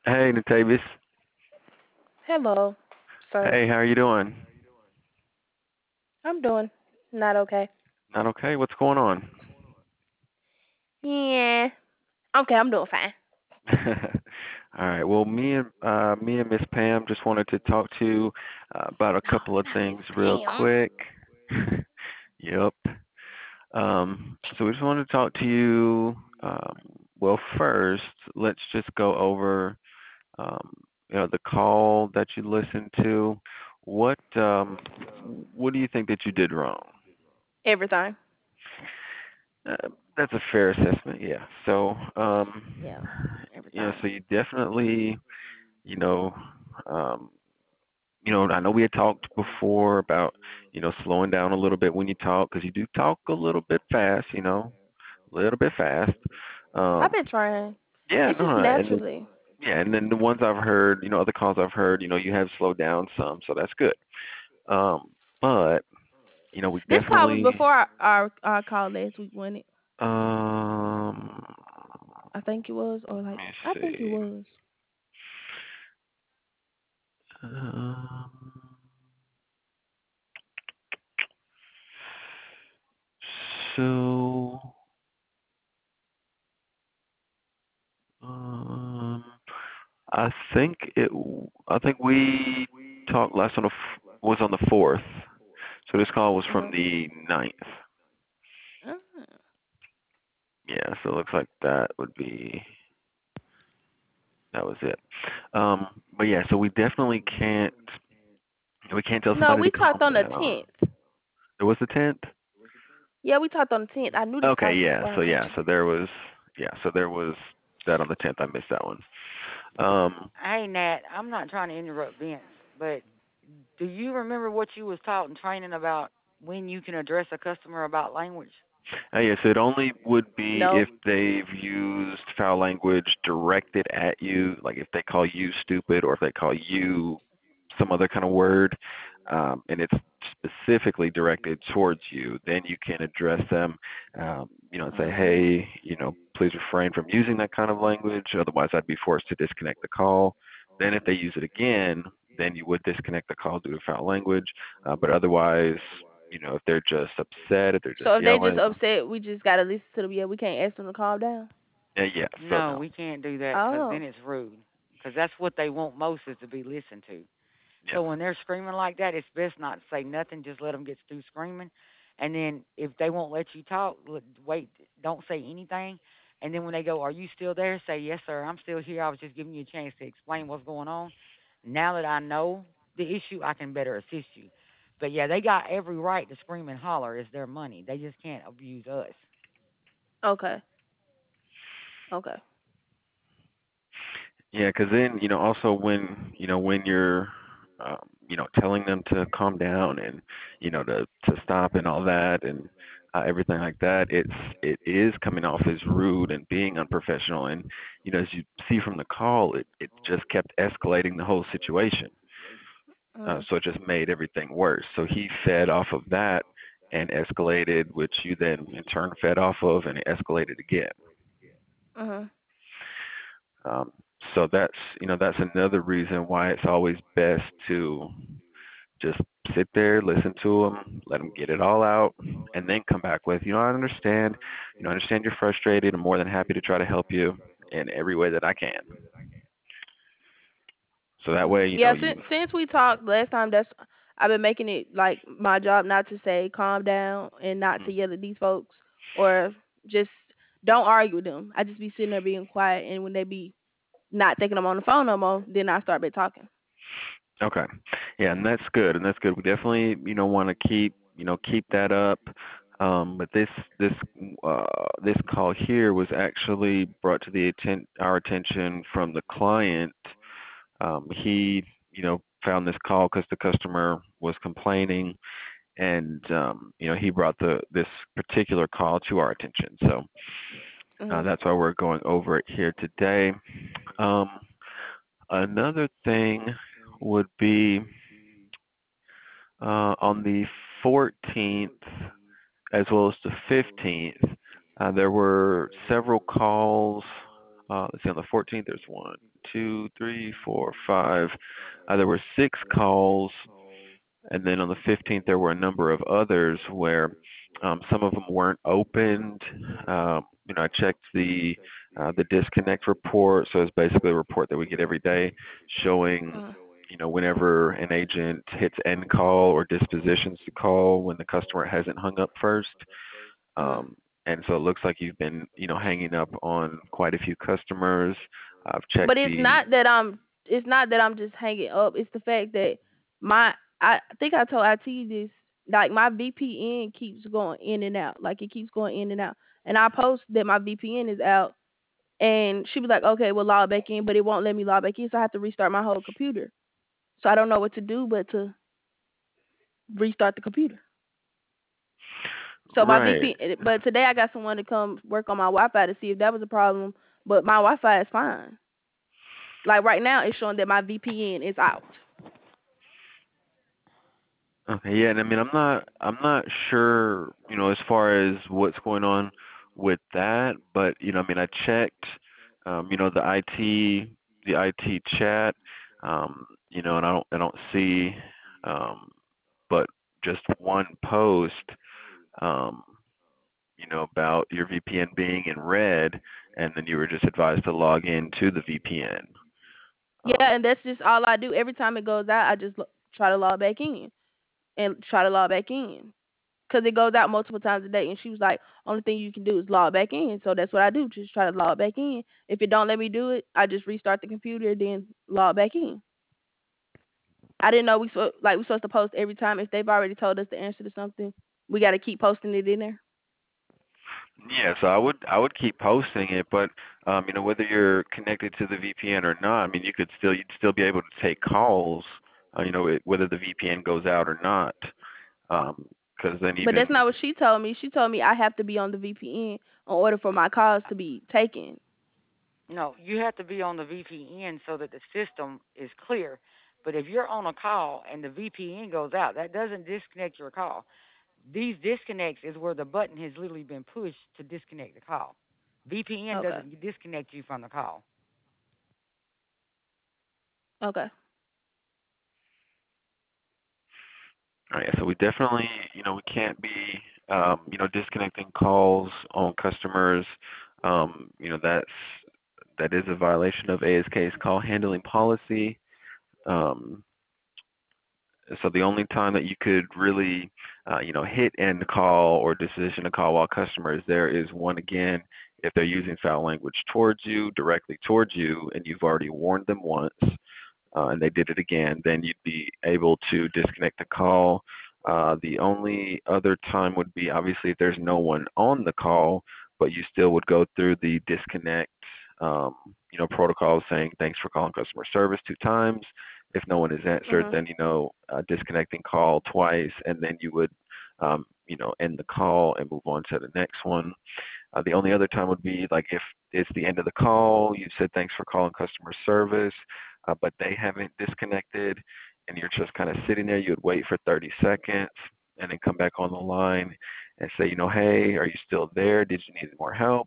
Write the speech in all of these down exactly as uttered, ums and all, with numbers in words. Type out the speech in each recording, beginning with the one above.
Hey, Natavius. Hello, sir. Hey, how are you doing? I'm doing not okay. Not okay? What's going on? Yeah. Okay, I'm doing fine. All right. Well, me and uh, me and Miss Pam just wanted to talk to you uh, about a No, couple of not Miss things real Pam. quick. Yep. Um, so we just wanted to talk to you. Um, well, first, let's just go over um, you know the call that you listened to. What um, what do you think that you did wrong? Everything. Uh, that's a fair assessment, yeah. So, um, Yeah, you know, everything. so you definitely, you know, um, you know, I know we had talked before about, you know, slowing down a little bit when you talk because you do talk a little bit fast, you know, a little bit fast. I've Um, been trying. yeah, It's no, just no, and then naturally. yeah, and then the ones I've heard, you know, other calls I've heard, you know, you have slowed down some, so that's good. Um, but you know, we This call was definitely, before our, our, our call last week, wasn't it? um, I think it was, or let like, me I think it see. was. Um, so, um, I think it. I think we talked last on the f- was on the fourth. So this call was from Mhm. the ninth. Mhm. Yeah. So it looks like that would be that was it. Um, but yeah. So we definitely can't. We can't tell No, somebody to we talked calm on the down. tenth. It was the tenth. Yeah, we talked on the tenth. I knew this Okay. call was Yeah. before our So yeah. conversation. So there was. Yeah. So there was that on the tenth. I missed that one. Um. Hey Nat, I'm not trying to interrupt Vince, but do you remember what you was taught in training about when you can address a customer about language? Uh, yes, it only would be Nope. if they've used foul language directed at you, like if they call you stupid or if they call you some other kind of word, um, and it's specifically directed towards you, then you can address them, um, you know, and say, Mhm. hey, you know, please refrain from using that kind of language, otherwise I'd be forced to disconnect the call. Then if they use it again, then you would disconnect the call due to foul language, uh, but otherwise, you know, if they're just upset, if they're just So if they just yelling, upset, we just gotta listen to them. Yeah, we can't ask them to calm down. yeah, yeah. So No, no. we can't do that because Oh. then it's rude. Because that's what they want most is to be listened to. Yeah. So when they're screaming like that, it's best not to say nothing. Just let them get through screaming, and then if they won't let you talk, l- wait, don't say anything. And then when they go, "Are you still there?" Say, "Yes, sir. I'm still here. I was just giving you a chance to explain what's going on. Now that I know the issue, I can better assist you." But yeah, they got every right to scream and holler. It's their money. They just can't abuse us. Okay. Okay. Yeah, because then you know also when you know when you're um, you know telling them to calm down and you know to to stop and all that and uh, everything like that, it's it is coming off as rude and being unprofessional. And you know as you see from the call, it it just kept escalating the whole situation. Uh, Mhm. so it just made everything worse. So he fed off of that and escalated, which you then in turn fed off of, and it escalated again. Mhm. Um, so that's you know that's another reason why it's always best to just sit there, listen to them, let them get it all out, and then come back with, you know, I understand, you know, I understand you're frustrated. I'm more than happy to try to help you in every way that I can. So that Mhm. way, you know, Yeah, you since since we talked last time, that's I've been making it like my job not to say calm down and not to mm, yell at these folks or just don't argue with them. I just be sitting there being quiet, and when they be not thinking I'm on the phone no more, then I start back talking. okay, yeah, and that's good, and that's good. We definitely, you know, want to keep, you know, keep that up. Um, but this this uh, this call here was actually brought to the atten- our attention from the client. Um, he, you know, found this call because the customer was complaining, and um, you know, he brought the this particular call to our attention. So uh, Mhm. that's why we're going over it here today. Um, another thing would be uh, on the fourteenth as well as the fifteenth. Uh, there were several calls Uh, let's see, on the fourteenth, there's one, two, three, four, five. Uh, there were six calls, and then on the fifteenth, there were a number of others where um, some of them weren't opened. Um, you know, I checked the uh, the disconnect report, so it's basically a report that we get every day showing, Uh, you know, whenever an agent hits end call or dispositions to call when the customer hasn't hung up first. uh. Um, and so it looks like you've been, you know, hanging up on quite a few customers. I've checked But it's the not that I'm it's not that I'm just hanging up. It's the fact that my I think I told I T this, like my V P N keeps going in and out. Like it keeps going in and out. And I post that my V P N is out and she was like, okay, well log back in, but it won't let me log back in, so I have to restart my whole computer. So I don't know what to do but to restart the computer. So my right. V P N, but today I got someone to come work on my Wi-Fi to see if that was a problem, but my Wi-Fi is fine. Like right now, it's showing that my V P N is out. Okay, yeah, and I mean, I'm not, I'm not sure, you know, as far as what's going on with that, but you know, I mean, I checked, um, you know, the I T, the I T chat, um, you know, and I don't, I don't see, um, but just one post, um, you know, about your V P N being in red, and then you were just advised to log in to the V P N. Um, Yeah, and that's just all I do. Every time it goes out, I just lo- try to log back in and try to log back in because it goes out multiple times a day. And she was like, only thing you can do is log back in. So that's what I do. Just try to log back in. If it don't let me do it, I just restart the computer, then log back in. I didn't know we so like we supposed to post every time. If they've already told us the answer to something, we got to keep posting it in there. Yeah, so I would I would keep posting it, but um, you know, whether you're connected to the V P N or not, I mean, you could still you'd still be able to take calls, uh, you know, it, whether the V P N goes out or not. Um, because then But that's even not what she told me. She told me I have to be on the V P N in order for my calls to be taken. No, you have to be on the V P N so that the system is clear. But if you're on a call and the V P N goes out, that doesn't disconnect your call. These disconnects is where the button has literally been pushed to disconnect the call. V P N Okay. doesn't disconnect you from the call. Okay. oh yeah, so we definitely, you know, we can't be, um, you know, disconnecting calls on customers. Um, you know, that's that is a violation of A S K's call handling policy. Um, So the only time that you could really, uh, you know, hit end call or decision to call while customer is there is one again if they're using foul language towards you, directly towards you, and you've already warned them once, uh, and they did it again, then you'd be able to disconnect the call. Uh, the only other time would be obviously if there's no one on the call, but you still would go through the disconnect, um, you know, protocol saying thanks for calling customer service two times. If no one is answered, Mhm. then you know uh, disconnecting call twice, and then you would, um, you know, end the call and move on to the next one. Uh, the only other time would be like if it's the end of the call, you said thanks for calling customer service, uh, but they haven't disconnected, and you're just kind of sitting there. You would wait for thirty seconds and then come back on the line and say, you know, hey, are you still there? Did you need more help?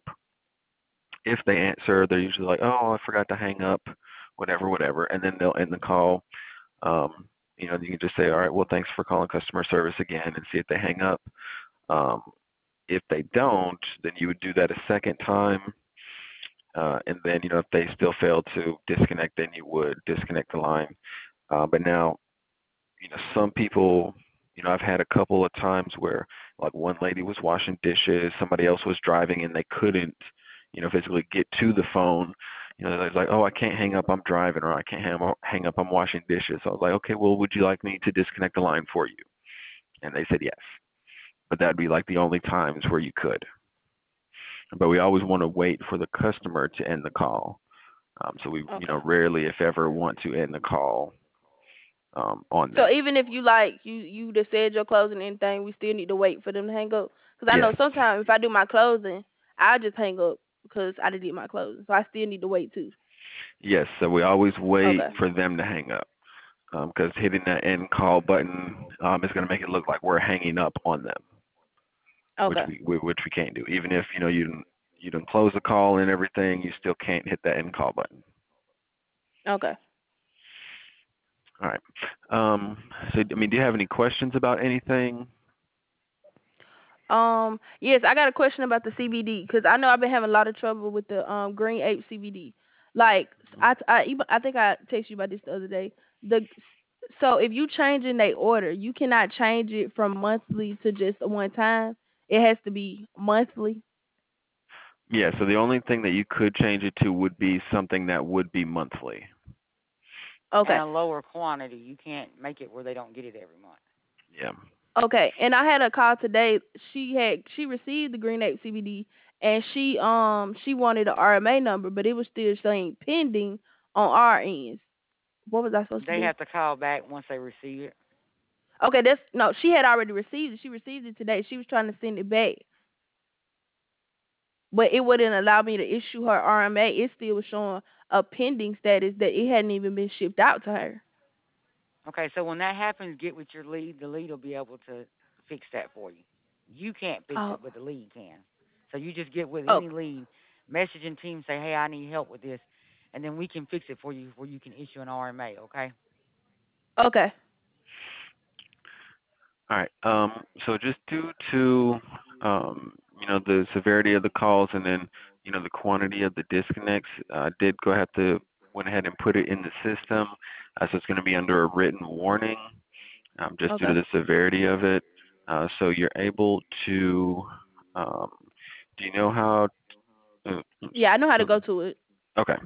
If they answer, they're usually like, oh, I forgot to hang up, whatever, whatever, and then they'll end the call. Um, you know, you can just say, all right, well, thanks for calling customer service again, and see if they hang up. Um, if they don't, then you would do that a second time, uh, and then you know if they still fail to disconnect, then you would disconnect the line. Uh, but now, you know, some people, you know, I've had a couple of times where like one lady was washing dishes, somebody else was driving, and they couldn't, you know, physically get to the phone. You know, they're like, oh, I can't hang up, I'm driving, or I can't hang up, hang up, I'm washing dishes. So I was like, okay, well, would you like me to disconnect the line for you? And they said yes. But that'd be like the only times where you could. But we always want to wait for the customer to end the call. Um, so we, you Okay. know, rarely, if ever, want to end the call um, on So them. even if you like you you just said your closing and anything, we still need to wait for them to hang up. Because I know Yes, sometimes if I do my closing, I just hang up because I did my closing. So I still need to wait too. yes. So we always wait Okay. for them to hang up because hitting that end call button um, is going to make it look like we're hanging up on them, which Okay. we, we which we can't do. Even if you know you you done close the call and everything, you still can't hit that end call button. Okay. All right. Um, so, I mean, do you have any questions about anything? Um, yes, I got a question about the C B D because I know I've been having a lot of trouble with the um Green Ape C B D. Like I I even I think I texted you about this the other day. The so if you change in they order, you cannot change it from monthly to just one time. It has to be monthly. Yeah, so the only thing that you could change it to would be something that would be monthly. Okay. And a lower quantity. You can't make it where they don't get it every month. Yeah. Okay, and I had a call today. She had she received the Green Ape C B D, and she um she wanted an R M A number, but it was still saying pending on our ends. What was I supposed to They do? have to call back once they receive it. Okay, that's no. She had already received it. She received it today. She was trying to send it back, but it wouldn't allow me to issue her R M A. It still was showing a pending status that it hadn't even been shipped out to her. Okay, so when that happens, get with your lead. The lead will be able to fix that for you. You can't fix Oh, it, but the lead can. So you just get with oh, any lead, message and team, say, hey, I need help with this, and then we can fix it for you where you can issue an R M A, okay? okay, All right. Um, so just due to um, you know, the severity of the calls and then, you know, the quantity of the disconnects, I did go ahead to went ahead and put it in the system. Uh, so it's going to be under a written warning, um, just due to okay. the severity of it. Uh, so you're able to. Um, do you know how? Uh, Yeah, I know how to so, go to it. okay.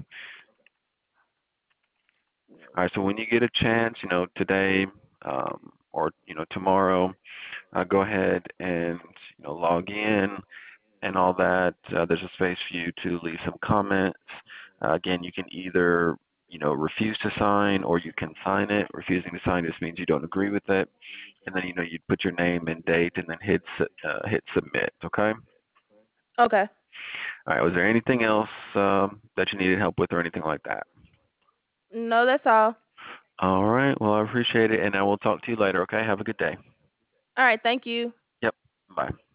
All right. So when you get a chance, you know, today um, or you know tomorrow, uh, go ahead and you know log in and all that. Uh, there's a space for you to leave some comments. Uh, again, you can either you know refuse to sign or you can sign it. Refusing to sign just means you don't agree with it, and then you know you'd put your name and date and then hit su- uh, hit submit. Okay. Okay. All right. Was there anything else um, that you needed help with or anything like that? No, that's all. All right. Well, I appreciate it, and I will talk to you later. Okay. Have a good day. All right. Thank you. Yep. Bye.